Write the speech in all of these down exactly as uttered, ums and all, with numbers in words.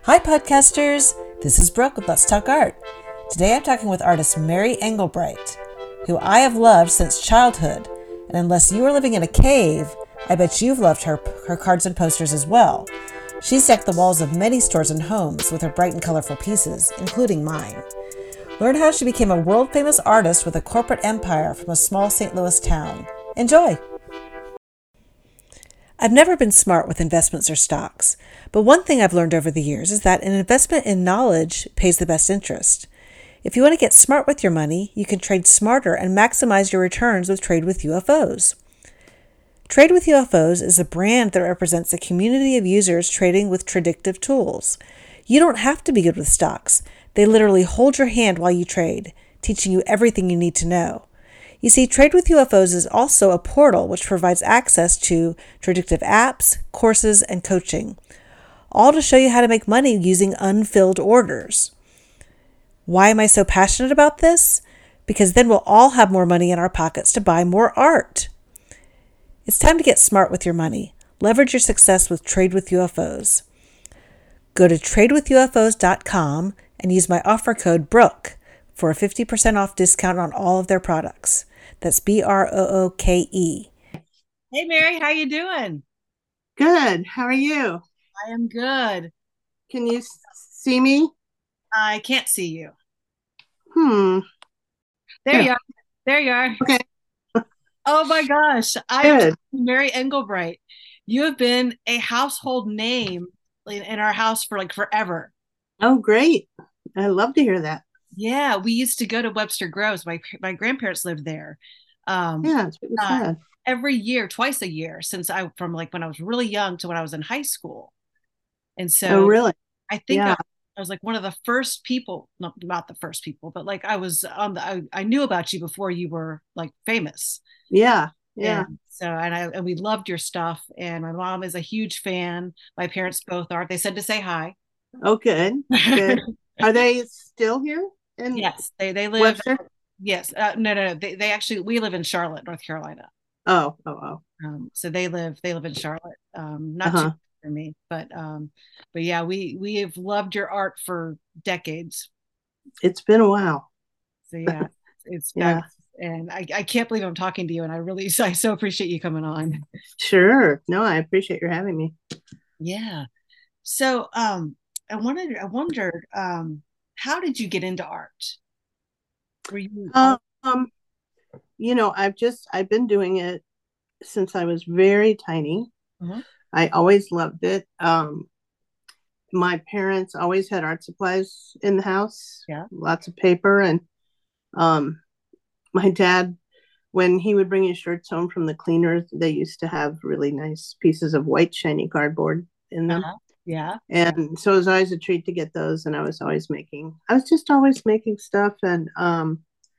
Hi, podcasters. This is Brooke with Let's Talk Art. Today I'm talking with artist Mary Engelbreit, who I have loved since childhood. And unless you are living in a cave, I bet you've loved her, her cards and posters as well. She's decked the walls of many stores and homes with her bright and colorful pieces, including mine. Learn how she became a world-famous artist with a corporate empire from a small Saint Louis town. Enjoy! I've never been smart with investments or stocks, but one thing I've learned over the years is that an investment in knowledge pays the best interest. If you want to get smart with your money, you can trade smarter and maximize your returns with Trade with U F Os. Trade with U F Os is a brand that represents a community of users trading with predictive tools. You don't have to be good with stocks. They literally hold your hand while you trade, teaching you everything you need to know. You see, Trade with U F Os is also a portal which provides access to predictive apps, courses, and coaching, all to show you how to make money using unfilled orders. Why am I so passionate about this? Because then we'll all have more money in our pockets to buy more art. It's time to get smart with your money. Leverage your success with Trade with U F Os. Go to trade with U F Os dot com and use my offer code Brooke for a fifty percent off discount on all of their products. That's B R O O K E. Hey, Mary, how you doing? Good. How are you? I am good. Can you see me? I can't see you. Hmm. There you are. There you are. Okay. Oh my gosh. I am Mary Engelbreit. You have been a household name in our house for like forever. Oh, great. I love to hear that. Yeah, we used to go to Webster Groves. My my grandparents lived there. Um, yeah, it's really uh, sad. Every year, twice a year, since I from like when I was really young to when I was in high school. And so, oh, really? I think yeah. I, I was like one of the first people, not not the first people, but like I was on the I, I knew about you before you were like famous. Yeah, yeah. And so and I and we loved your stuff. And my mom is a huge fan. My parents both are. They said to say hi. Oh, good. Good. Are they still here? In Yes, they they live. Webster? Yes, uh, no, no, no. They they actually we live in Charlotte, North Carolina. Oh, oh, oh. Um, so they live they live in Charlotte. Um, not too Uh-huh. for me, but um, but yeah, we we have loved your art for decades. It's been a while. So yeah, it's yeah. fabulous. And I, I can't believe I'm talking to you, and I really I so appreciate you coming on. Sure. No, I appreciate your having me. Yeah. So um, I wanted I wondered um, how did you get into art? Were you all- Um, you know, I've just I've been doing it since I was very tiny. Mhm. I always loved it. Um, my parents always had art supplies in the house, Yeah. lots of paper. And um, my dad, when he would bring his shirts home from the cleaners, they used to have really nice pieces of white, shiny cardboard in them. Uh-huh. Yeah. And so it was always a treat to get those. And I was always making, I was just always making stuff. And um,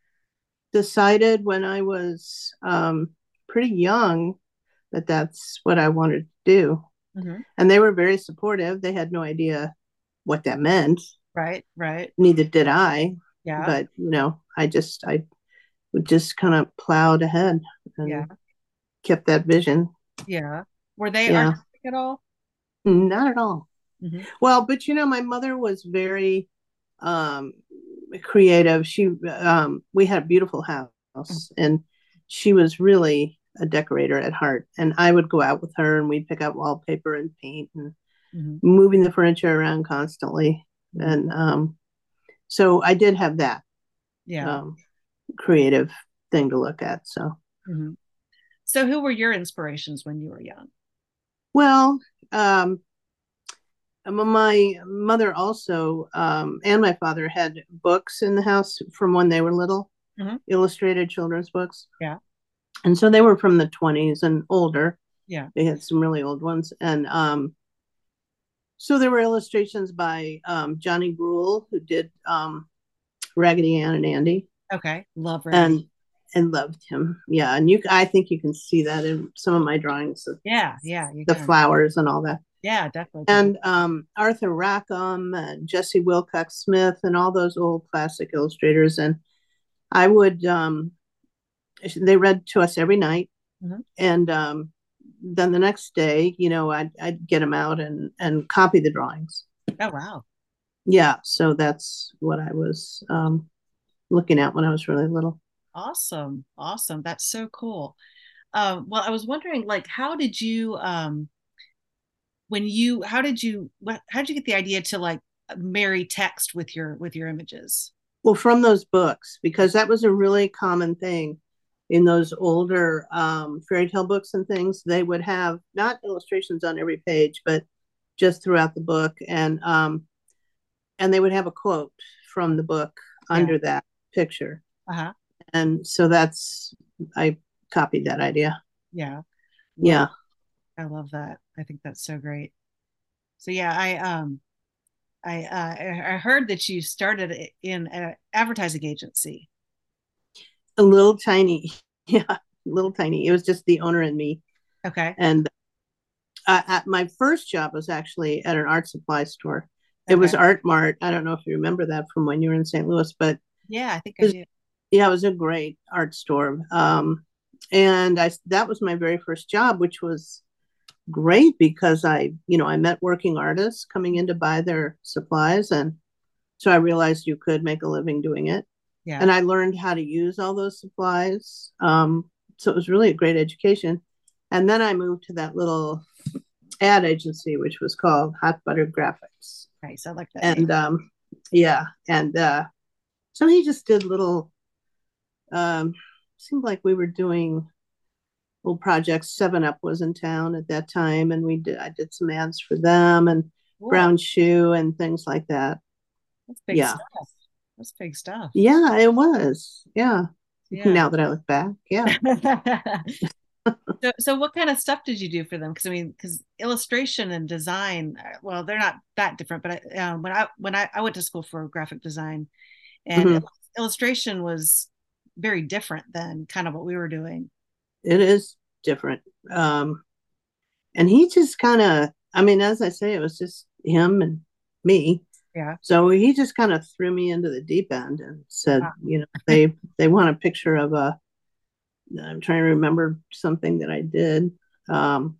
decided when I was um, pretty young that that's what I wanted to do. Mm-hmm. And they were very supportive. They had no idea what that meant. Right, right. Neither did I. Yeah. But, you know, I just, I just kind of plowed ahead and yeah. kept that vision. Yeah. Were they yeah. artistic at all? Not at all. Mm-hmm. Well, but, you know, my mother was very um, creative. She, um, we had a beautiful house mm-hmm. and she was really a decorator at heart. And I would go out with her and we'd pick out wallpaper and paint and mm-hmm. moving the furniture around constantly. Mm-hmm. And um, so I did have that yeah. um, creative thing to look at. So, mm-hmm. So who were your inspirations when you were young? Well, um, my mother also um, and my father had books in the house from when they were little, mm-hmm. illustrated children's books. Yeah. And so they were from the twenties and older. Yeah. They had some really old ones. And um, so there were illustrations by um, Johnny Gruelle, who did um, Raggedy Ann and Andy. Okay. Love Raggedy. And and loved him. Yeah. And you, I think you can see that in some of my drawings. Of yeah. Yeah. The can. Flowers and all that. Yeah, definitely. And um, Arthur Rackham and Jesse Wilcox Smith and all those old classic illustrators. And I would, um, they read to us every night. Mm-hmm. And um, then the next day, you know, I'd, I'd get them out and, and copy the drawings. Oh, wow. Yeah, so that's what I was um, looking at when I was really little. Awesome. Awesome. That's so cool. Um, well, I was wondering, like, how did you, um, when you, how did you, what, how did you get the idea to like marry text with your, with your images? Well, from those books, because that was a really common thing in those older um, fairy tale books and things. They would have not illustrations on every page, but just throughout the book, and um, and they would have a quote from the book Yeah. under that picture. Uh-huh. And so that's I copied that idea. Yeah. Well, Yeah, I love that. I think that's so great. So yeah, I, um, I, uh, I heard that you started in an advertising agency. a little tiny. Yeah, a little tiny. It was just the owner and me. Okay. And uh, at my first job was actually at an art supply store. It Okay. was Art Mart. I don't know if you remember that from when you were in Saint Louis, but Yeah, I think it I was, do. yeah, it was a great art store. Um, and I that was my very first job, which was great because I, you know, I met working artists coming in to buy their supplies, and so I realized you could make a living doing it. Yeah. And I learned how to use all those supplies. Um, so it was really a great education. And then I moved to that little ad agency, which was called Hot Butter Graphics. Nice. I like that name. And um, yeah, and uh, so he just did little. Um, seemed like we were doing little projects. Seven Up was in town at that time, and we did. I did some ads for them and Cool. Brown Shoe and things like that. That's big Yeah, stuff. That's big stuff. yeah, it was. Yeah. Yeah. Now that I look back, yeah. So, so what kind of stuff did you do for them? Because I mean, because illustration and design, uh, well, they're not that different. But I, um, when I when I, I went to school for graphic design, and Mm-hmm. illustration was very different than kind of what we were doing. It is different. Um, and he just kind of, I mean, as I say, it was just him and me. Yeah. So he just kind of threw me into the deep end and said, Wow. you know, they they want a picture of a. I'm trying to remember something that I did. Um,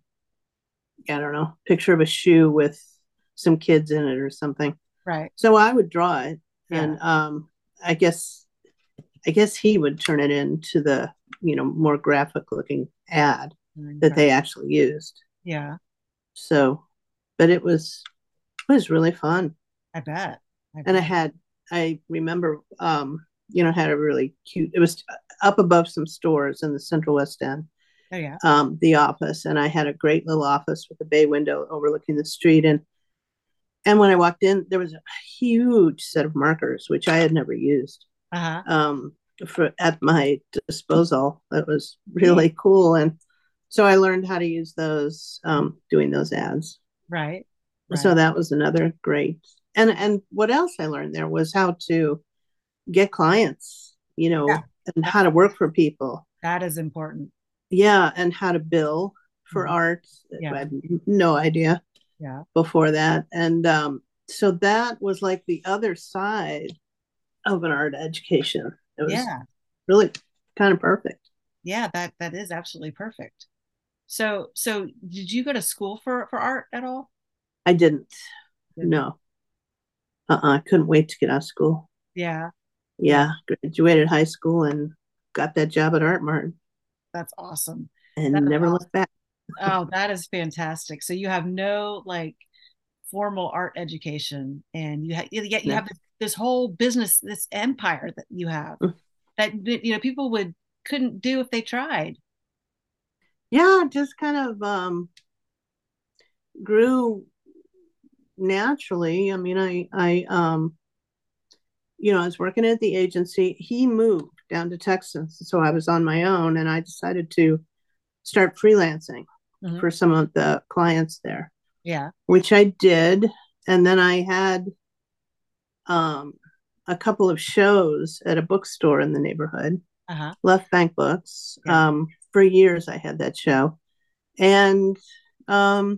I don't know, picture of a shoe with some kids in it or something. Right. So I would draw it, Yeah. and um, I guess I guess he would turn it into the you know more graphic looking ad that Right. they actually used. Yeah. So, but it was it was really fun, I bet. I and I bet. had I remember um, you know had a really cute. It was up above some stores in the Central West End, Oh yeah. um, the office, and I had a great little office with a bay window overlooking the street. And and when I walked in, there was a huge set of markers which I had never used Uh-huh. um, for at my disposal. That was Yeah. really cool, and so I learned how to use those um, doing those ads. Right. So Right. that was another great. And and what else I learned there was how to get clients, you Yeah. know, and That how to work for people. that is important. Yeah, and how to bill for Mhm. art. I Yeah. had no idea Yeah. before that. And um, so that was like the other side of an art education. It was Yeah. really kind of perfect. Yeah. That that is absolutely perfect. So so did you go to school for for art at all? I didn't. Didn't. No. Uh-uh. I couldn't wait to get out of school. Yeah. Yeah. Yeah, graduated high school and got that job at Art Mart That's awesome. That and is never awesome. looked back. Oh, that is fantastic. So you have no like formal art education, and you ha- yet you No. have this, this whole business, this empire that you have that you know people would couldn't do if they tried. Yeah, just kind of um, grew naturally. I mean, I I um, you know, I was working at the agency. He moved down to Texas, so I was on my own, and I decided to start freelancing Hmm. for some of the clients there, Yeah. which I did. And then I had um, a couple of shows at a bookstore in the neighborhood, Uh-huh. Left Bank Books. Yeah. Um, for years, I had that show. And um,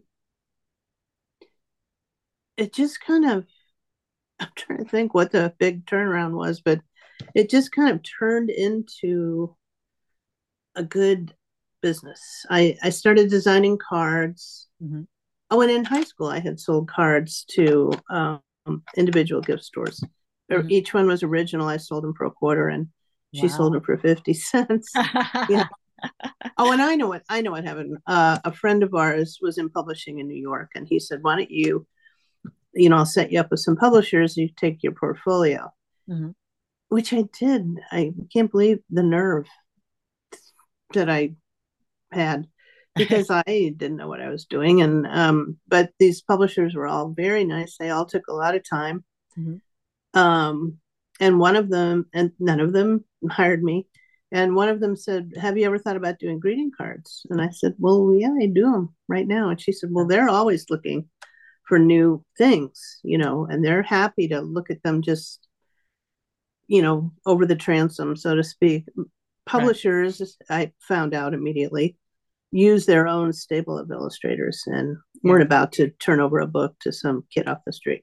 it just kind of, I'm trying to think what the big turnaround was, but it just kind of turned into a good business. I, I started designing cards. Hmm. Oh, and in high school, I had sold cards to um, individual gift stores. Mhm. Each one was original. I sold them for a quarter, and she sold Wow. them for fifty cents. Yeah. Oh, and I know what I know what happened. Uh, a friend of ours was in publishing in New York, and he said, "Why don't you, you know, I'll set you up with some publishers. You take your portfolio," Mhm. which I did. I can't believe the nerve that I had because I didn't know what I was doing. And um, but these publishers were all very nice. They all took a lot of time. Mhm. Um, and one of them, and none of them hired me. And one of them said, "Have you ever thought about doing greeting cards?" And I said, "Well, yeah, I do them right now." And she said, "Well, they're always looking for new things, you know, and they're happy to look at them just, you know, over the transom, so to speak." Right. Publishers, I found out immediately, use their own stable of illustrators and Yeah. weren't about to turn over a book to some kid off the street.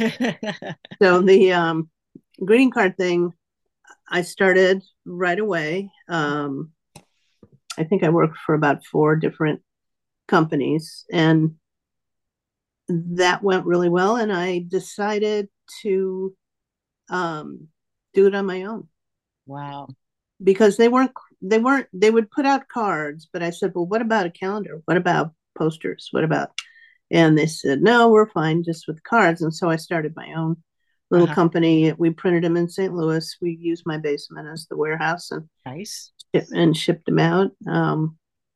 So the um, greeting card thing, I started right away. Um, I think I worked for about four different companies, and that went really well. And I decided to um, do it on my own Wow. because they weren't they weren't they would put out cards, but I said, "Well, what about a calendar? What about posters? What about?" And they said, "No, we're fine just with cards." And so I started my own little Uh-huh. company. We printed them in Saint Louis. We used my basement as the warehouse and Nice. and shipped them out. Um,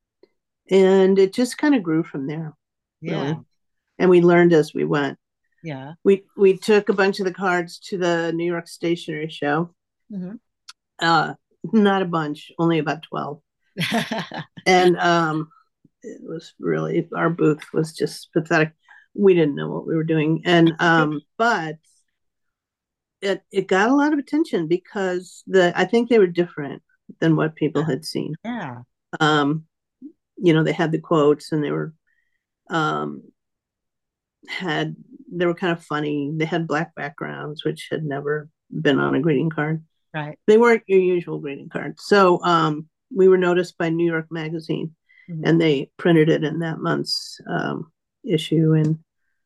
and it just kind of grew from there, Yeah. really. And we learned as we went. Yeah. We we took a bunch of the cards to the New York Stationery Show. Mhm. Uh, not a bunch, only about twelve. And um, it was really, our booth was just pathetic. We didn't know what we were doing. And um, but it it got a lot of attention because the I think they were different than what people had seen. Yeah. Um, you know, they had the quotes and they were um had they were kind of funny. They had black backgrounds, which had never been on a greeting card. Right. They weren't your usual greeting cards. So um, we were noticed by New York Magazine, Mhm. and they printed it in that month's um, issue. And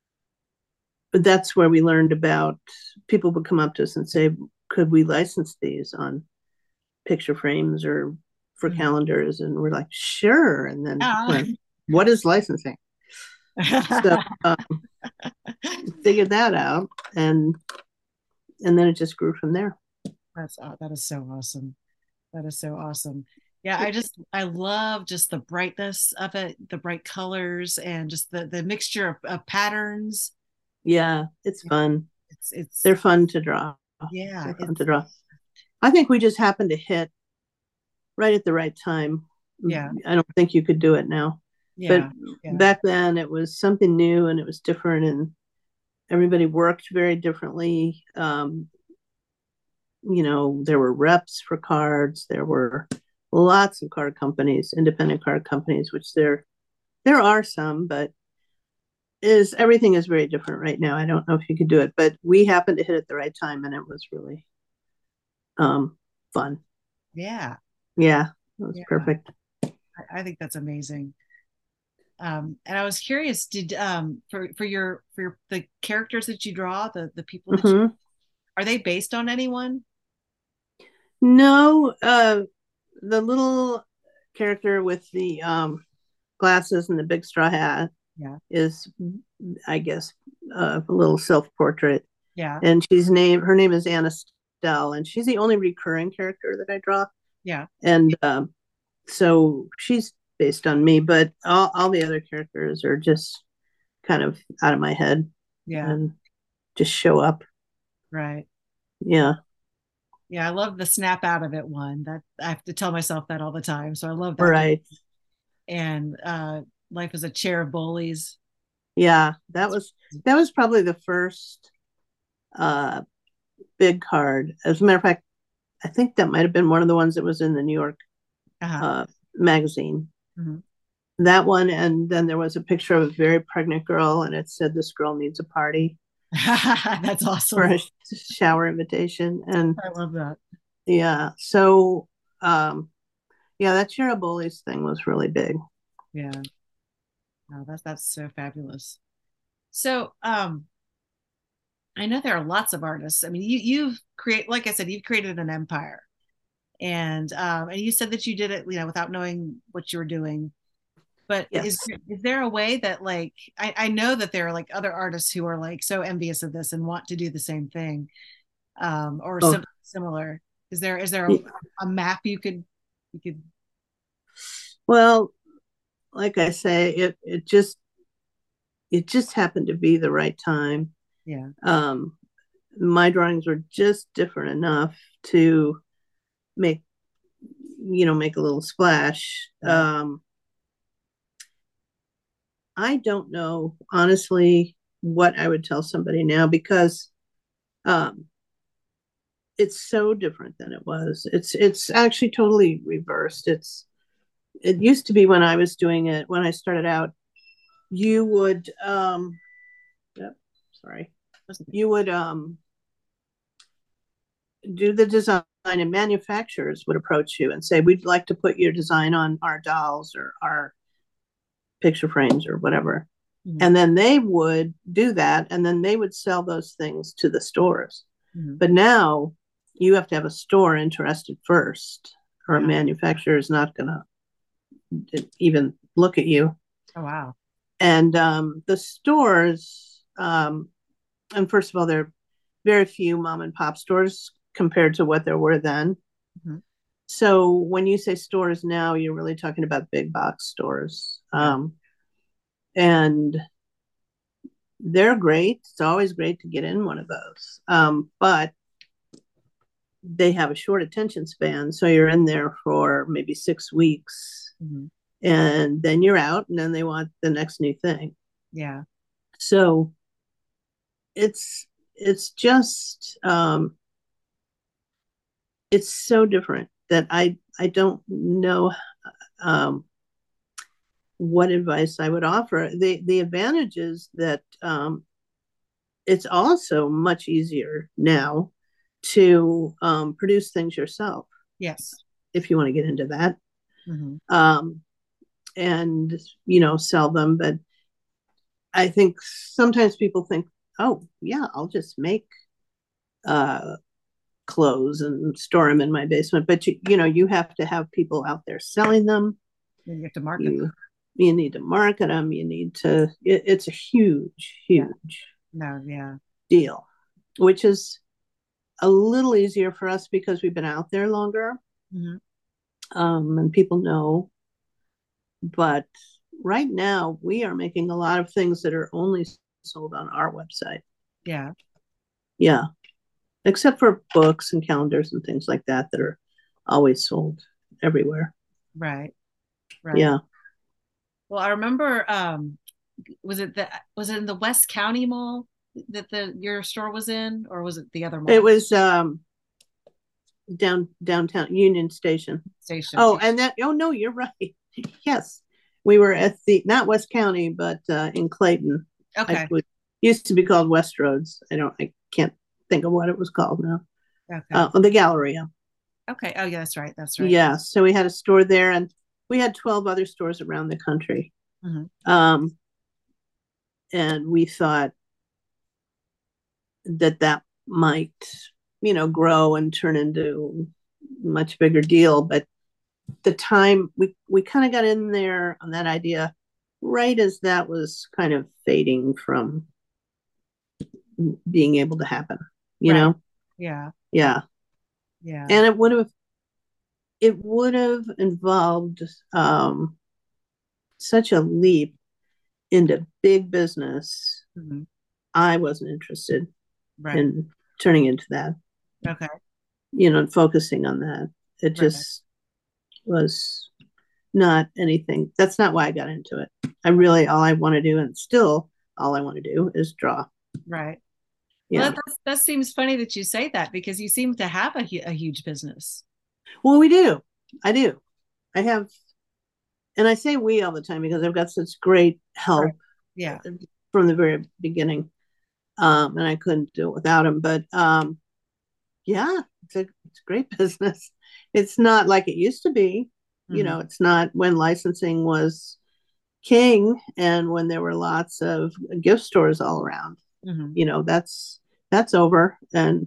but that's where we learned about people would come up to us and say, "Could we license these on picture frames or for Mhm. calendars?" And we're like, "Sure." And then Ah. went, "What is licensing?" So um, figured that out, and and then it just grew from there. That's aw- that is so awesome. That is so awesome. Yeah, I just I love just the brightness of it, the bright colors, and just the the mixture of, of patterns. Yeah, it's fun. It's it's They're fun to draw. yeah, They're fun to it's draw. I think we just happened to hit right at the right time. yeah, I don't think you could do it now, but yeah, yeah, back then it was something new and it was different, and everybody worked very differently. Um, you know, there were reps for cards. There were lots of card companies, independent card companies, which there there are some, but is everything is very different right now. I don't know if you could do it, but we happened to hit at the right time, and it was really um, fun. yeah, Yeah, it was yeah. perfect. I, I think that's amazing. Um, and I was curious, did um for for your for your, the characters that you draw, the the people that you Hmm. are they based on anyone? No, uh, the little character with the um, glasses and the big straw hat Yeah, is, I guess, uh, a little self-portrait, yeah, and she's named her name is Anna Stell, and she's the only recurring character that I draw, yeah, and um, so she's based on me, but all, all the other characters are just kind of out of my head yeah. and just show up. Right. Yeah, Yeah, I love the snap out of it one. That I have to tell myself that all the time. So I love that one. right. And uh Life is a Chair of Bullies. Yeah, that That's was that was probably the first uh, big card. As a matter of fact, I think that might have been one of the ones that was in the New York uh-huh. uh, magazine. Mhm. That one, and then there was a picture of a very pregnant girl, and it said, "This girl needs a party," That's for awesome. a shower invitation. And I love that. yeah, so um, yeah, that Cheryl Bullies thing was really big. Yeah. Oh, that's that's so fabulous. So, um, I know there are lots of artists. I mean, you you've create like I said, you've created an empire, and um, and you said that you did it, you know, without knowing what you were doing. But is Yes. is there a way that like I, I know that there are like other artists who are like so envious of this and want to do the same thing, um, or Oh, something similar? Is there is there a, y- a map you could you could well, like I say, it it just it just happened to be the right time. yeah. Um, my drawings were just different enough to make you know make a little splash. Right. Um, I don't know honestly what I would tell somebody now because um, it's so different than it was. It's it's actually totally reversed. It's it used to be when I was doing it when I started out. You would um, yep, sorry, you would um do the design and manufacturers would approach you and say, we'd like to put your design on our dolls or our picture frames or whatever. Mm-hmm. And then they would do that and then they would sell those things to the stores. Mm-hmm. But now you have to have a store interested first, or a Yeah. manufacturer is not going to even look at you. Oh wow. And um, the stores, um, and first of all, there are very few mom and pop stores compared to what there were then. Mm-hmm. So when you say stores now, you're really talking about big box stores. Yeah. Um, and they're great. It's always great to get in one of those. Um, but they have a short attention span. So you're in there for maybe six weeks Mm-hmm. and then you're out and then they want the next new thing. Yeah. So it's, it's just, um, it's so different that I, I don't know, um, what advice I would offer. The the advantage is that um, it's also much easier now to um, produce things yourself Yes. if you want to get into that, Mm-hmm. um, and you know sell them. But I think sometimes people think, oh yeah, I'll just make uh, clothes and store them in my basement. But you you know you have to have people out there selling them. You have to market You them. you need to market them. You need to. It, it's a huge, Yeah. huge No. Yeah. deal, which is a little easier for us because we've been out there longer, Mm-hmm. um, and people know. But right now, we are making a lot of things that are only sold on our website. Yeah. Yeah, except for books and calendars and things like that that are always sold everywhere. Right. Right. Yeah. Well, I remember, um, was it the was it in the West County Mall that the your store was in, or was it the other It mall was um, down downtown Union Station. station? Oh, and that. Oh no, you're right. Yes, we were at the not West County, but uh, in Clayton. I Okay. would, used to be called Westroads. I don't. I can't think of what it was called now. Okay. Uh, the Galleria. Okay. Oh yeah, that's right. That's right. Yeah. So we had a store there, and we had twelve other stores around the country. Mm-hmm. Um, and we thought that that might, you know, grow and turn into a much bigger deal. But the time we we kind of got in there on that idea right as that was kind of fading from being able to happen, you Right. know? Yeah. Yeah. Yeah. And it would have it would have involved um, such a leap into big business. Mm-hmm. I wasn't interested Right. in turning into that, Okay. you know, and focusing on that. It Right. just was not anything. That's not why I got into it. I really, all I want to do, and still all I want to do is draw. Right. Yeah. Well, that, that seems funny that you say that because you seem to have a, a huge business. Well, we do. I do. I have, and I say we all the time because I've got such great help Right. Yeah. from the very beginning. Um, and I couldn't do it without him. But um, yeah, it's a, it's a great business. It's not like it used to be. You Mm-hmm. know, it's not when licensing was king, and when there were lots of gift stores all around. Mm-hmm. You know, that's that's over, and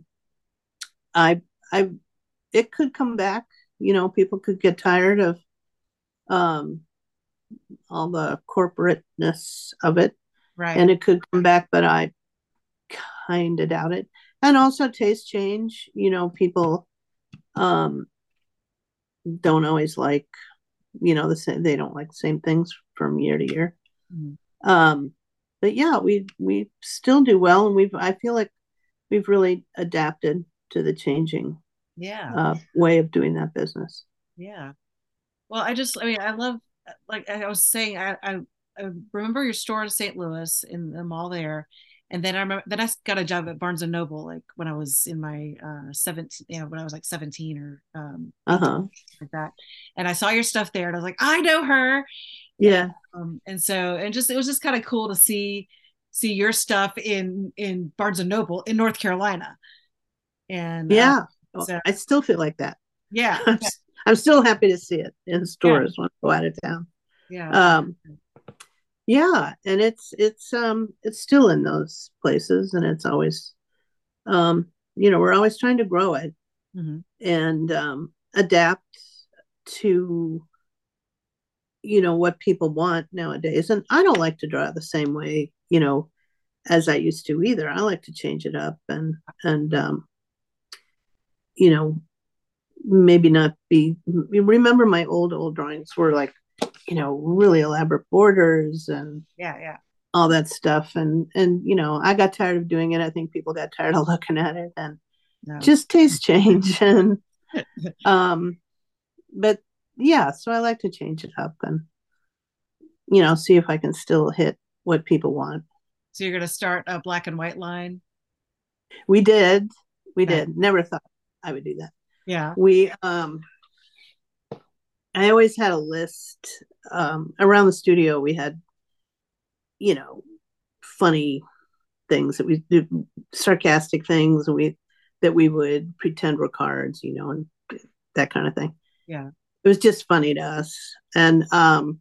I I it could come back. You know, people could get tired of um, all the corporateness of it, Right. and it could come back, but I kind of doubt it. And also taste change. You know, people um, don't always like, you know, the same. They don't like the same things from year to year. Mm-hmm. Um, but yeah, we we still do well, and we've I feel like we've really adapted to the changing Yeah. uh, way of doing that business. Yeah. Well, I just, I mean, I love, like I was saying, I, I, I remember your store in Saint Louis in the mall there. And then I remember, then I got a job at Barnes and Noble, like when I was in my uh seventeen, you know, when I was like seventeen or um Uh eighteen, huh. like that. And I saw your stuff there and I was like, I know her. And Yeah. um, and so, and just, it was just kind of cool to see, see your stuff in, in Barnes and Noble in North Carolina. And uh, Yeah. Well, so, I still feel like that. yeah, I'm, yeah, I'm still happy to see it in yeah, stores when I go out of town. yeah, for Um, yeah, and it's it's um it's still in those places, and it's always um you know we're always trying to grow it hmm and um, adapt to you know what people want nowadays. And I don't like to draw the same way you know as I used to either. I like to change it up and and um, you know maybe not be. Remember, my old old drawings were like you know really elaborate borders and yeah, yeah. all that stuff, and and you know I got tired of doing it. I think people got tired of looking at it, and No. just taste change. And um but yeah, so I like to change it up and you know see if I can still hit what people want. So you're going to start a black and white line? We did, we Okay. did. Never thought I would do that. Yeah. We um I always had a list um around the studio. We had you know funny things that we do, sarcastic things, and we that we would pretend were cards, you know, and that kind of thing. Yeah. It was just funny to us. And um,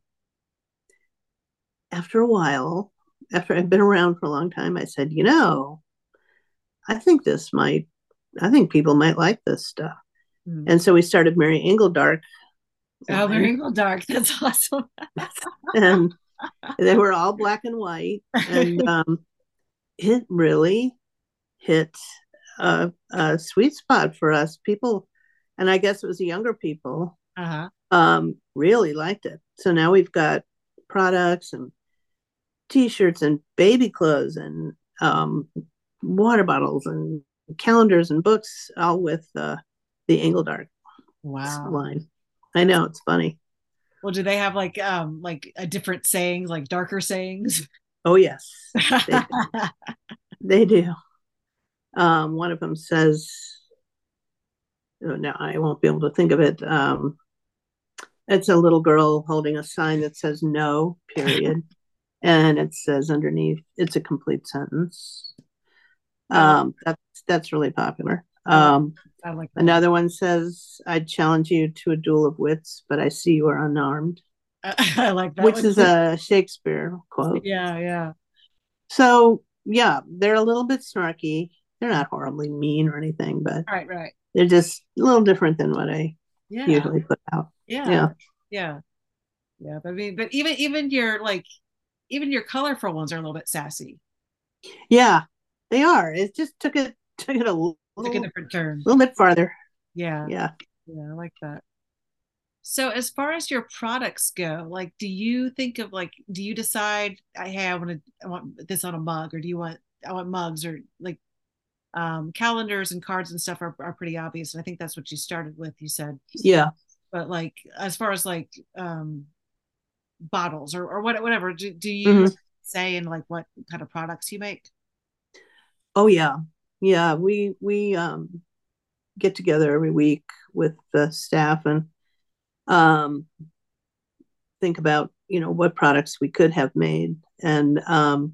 after a while, after I've been around for a long time, I said, you know, I think this might, I think people might like this stuff. Mm. And so we started Mary Engeldark Oh, line, Miracle Dark. That's awesome. and they were all black and white, and um, it really hit a, a sweet spot for us. People, and I guess it was the younger people, Uh-huh. um, really liked it. So now we've got products and T-shirts and baby clothes and um, water bottles and calendars and books, all with uh, the Engeldark Wow. line. I know, it's funny. Well, do they have like um like a different sayings, like darker sayings? Oh yes, they do. They do. Um, one of them says, oh, no, I won't be able to think of it. Um, it's a little girl holding a sign that says no, period. And it says underneath, it's a complete sentence. I like, Um, that's that's really popular. I like Um, I like that. another one says, "I'd challenge you to a duel of wits, but I see you are unarmed," I, I like that which one is too. a Shakespeare quote. Yeah, yeah. So yeah, they're a little bit snarky. They're not horribly mean or anything, but Right, right. they're just a little different than what I Yeah, usually put out. yeah, Yeah, yeah, yeah. But I mean, but even even your like even your colorful ones are a little bit sassy. yeah, they are. It just took it took it a Took a little different turn. little bit farther. Yeah, Yeah. yeah, I like that. So as far as your products go, like do you think of like do you decide I hey, I want to I want this on a mug or do you want I want mugs or like um calendars and cards and stuff are, are pretty obvious. And I think that's what you started with, you said. Yeah. But like as far as like um bottles or, or what whatever, do, do you Hmm. say in like what kind of products you make? Oh yeah. Yeah. We we um get together every week with the staff and um think about, you know, what products we could have made and um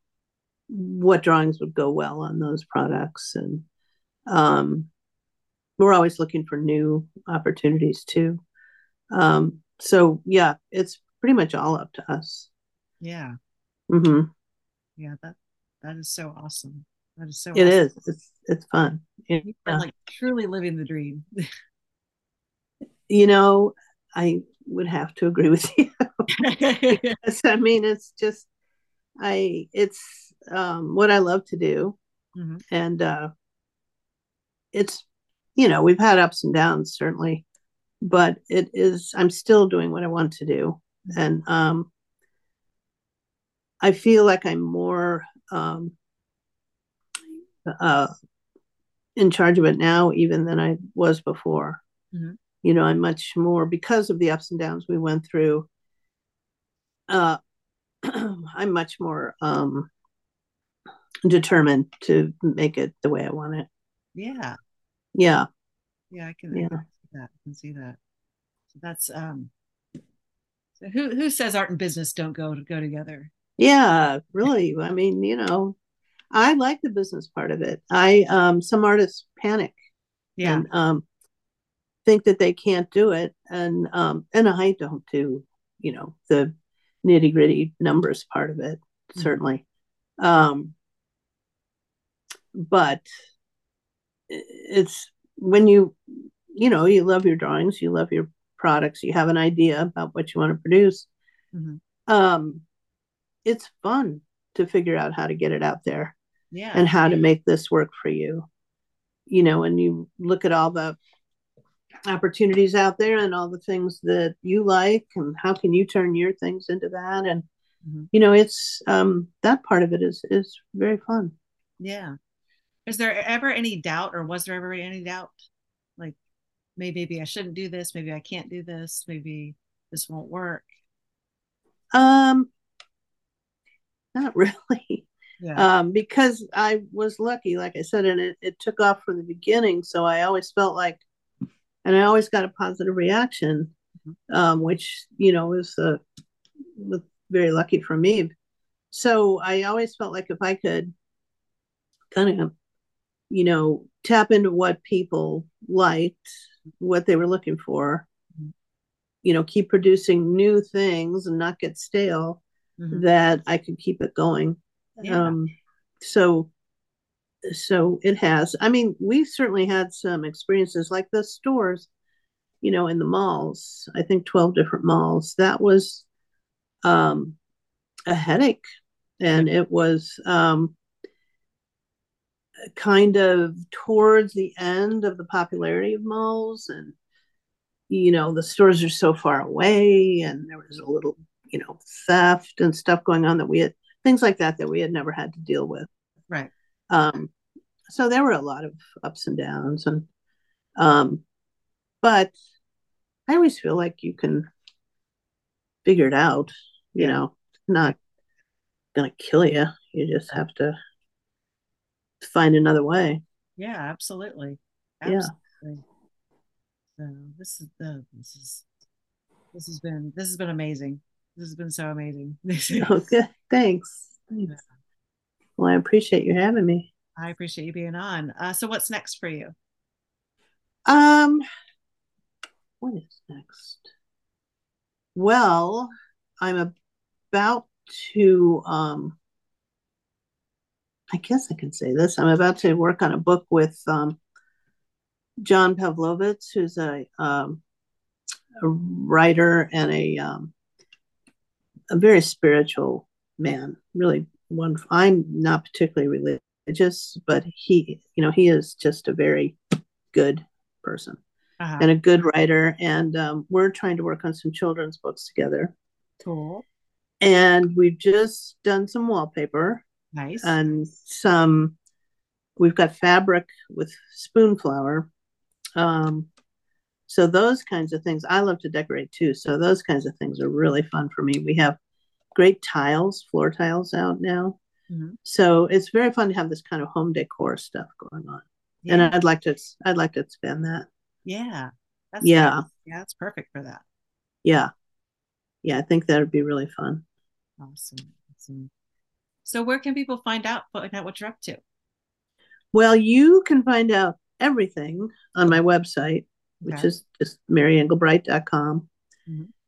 what drawings would go well on those products. And um we're always looking for new opportunities too. Um so yeah, it's pretty much all up to us. Yeah. Mm-hmm. Yeah. That that is so awesome. That is so It awesome. is. It's it's fun. You are Yeah. like truly living the dream. You know, I would have to agree with you because I mean, it's just I it's um, what I love to do, hmm and uh, it's you know we've had ups and downs certainly, but it is I'm still doing what I want to do, and um, I feel like I'm more um, uh, in charge of it now even than I was before. hmm You know, I'm much more because of the ups and downs we went through. Uh, I'm much more um, determined to make it the way I want it. Yeah. Yeah, Yeah. I can, I can yeah, see that. I can see that. So that's um. So who who says art and business don't go to go together? yeah. Really, I mean, you know, I like the business part of it. I um, some artists panic Yeah. and um, think that they can't do it, and um, and I don't do, you know, the nitty gritty numbers part of it hmm certainly. Um, but it's when you you know you love your drawings, you love your products, you have an idea about what you want to produce. hmm Um, it's fun to figure out how to get it out there and Yeah. how to make this work for you. You know, and you look at all the opportunities out there and all the things that you like and how can you turn your things into that, and hmm you know it's um that part of it is is very fun. Yeah. Is there ever any doubt, or was there ever any doubt? Like, maybe, maybe I shouldn't do this. Maybe I can't do this. Maybe this won't work. um Not really. Yeah. Um because I was lucky, like I said, and it, it took off from the beginning, so I always felt like, and I always got a positive reaction, Mhm. um which you know was uh, was very lucky for me. So I always felt like if I could kind of, you know, tap into what people liked, what they were looking for, Mhm. you know, keep producing new things and not get stale, Mhm. that I could keep it going. Yeah. Um, so, so it has. I mean, we've certainly had some experiences like the stores, you know, in the malls. I think twelve different malls. That was um, a headache, Yeah. and it was um, kind of towards the end of the popularity of malls, and you know the stores are so far away, and there was a little, you know, theft and stuff going on that we had, things like that that we had never had to deal with. Right. um so there were a lot of ups and downs, and um but I always feel like you can figure it out, you Yeah. know, it's not gonna kill you, you just have to find another way. Yeah. Absolutely. Yeah. Absolutely. So this is the this is this has been this has been amazing. This has been so amazing. Okay, thanks, thanks. Well, I appreciate you having me. I appreciate you being on. Uh, so what's next for you? um what is next? Well, I'm about to, um, I guess I can say this. I'm about to work on a book with um, John Pavlovitz, who's a, um, a writer and a, um, a very spiritual man. Really wonderful. I'm not particularly religious, but he, you know, he is just a very good person Uh-huh. and a good writer. And um, we're trying to work on some children's books together. Cool. And we've just done some wallpaper Nice. and some, we've got fabric with spoon flower. Um, so those kinds of things, I love to decorate too. So those kinds of things are really fun for me. We have great tiles, floor tiles out now. Mhm. So it's very fun to have this kind of home decor stuff going on. And Yeah. I'd like to, I'd like to expand that. Yeah. That's nice. Yeah. Yeah, that's perfect for that. Yeah. Yeah. I think that would be really fun. Awesome. Awesome. So where can people find out find out what you're up to? Well, you can find out everything on my website, which Okay. is just mary engelbright dot com. Mhm.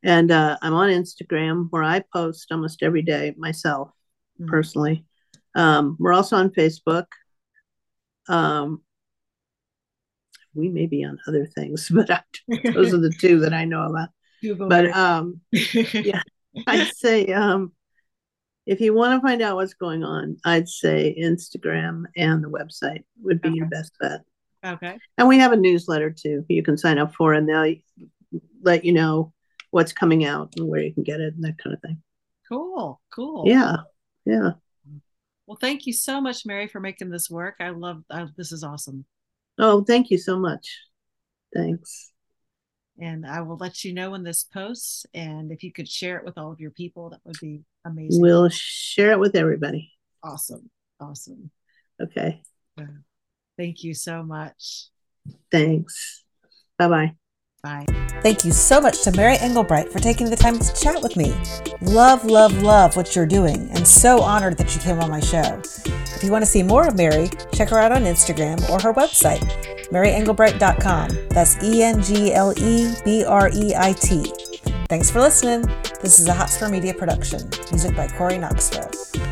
And uh, I'm on Instagram, where I post almost every day myself, mm-hmm. personally. Um, we're also on Facebook. Um, we may be on other things, but I, those are the two that I know about. But um, yeah, I'd say um, if you want to find out what's going on, I'd say Instagram and the website would be okay. your best bet. Okay. And we have a newsletter too you can sign up for, and they'll let you know what's coming out and where you can get it and that kind of thing. Cool. Cool. Yeah. Yeah. Well, thank you so much, Mary, for making this work. I love uh, this is awesome. Oh, thank you so much. Thanks. And I will let you know when this posts. And if you could share it with all of your people, that would be amazing. We'll share it with everybody. Awesome. Awesome. Okay. Uh, thank you so much. Thanks. Bye-bye. Bye. Thank you so much to Mary Engelbreit for taking the time to chat with me. Love, love, love what you're doing, and so honored that you came on my show. If you want to see more of Mary, check her out on Instagram or her website, mary engelbreit dot com. That's E N G L E B R E I T. Thanks for listening. This is a Hotspur Media production. Music by Corey Knoxville.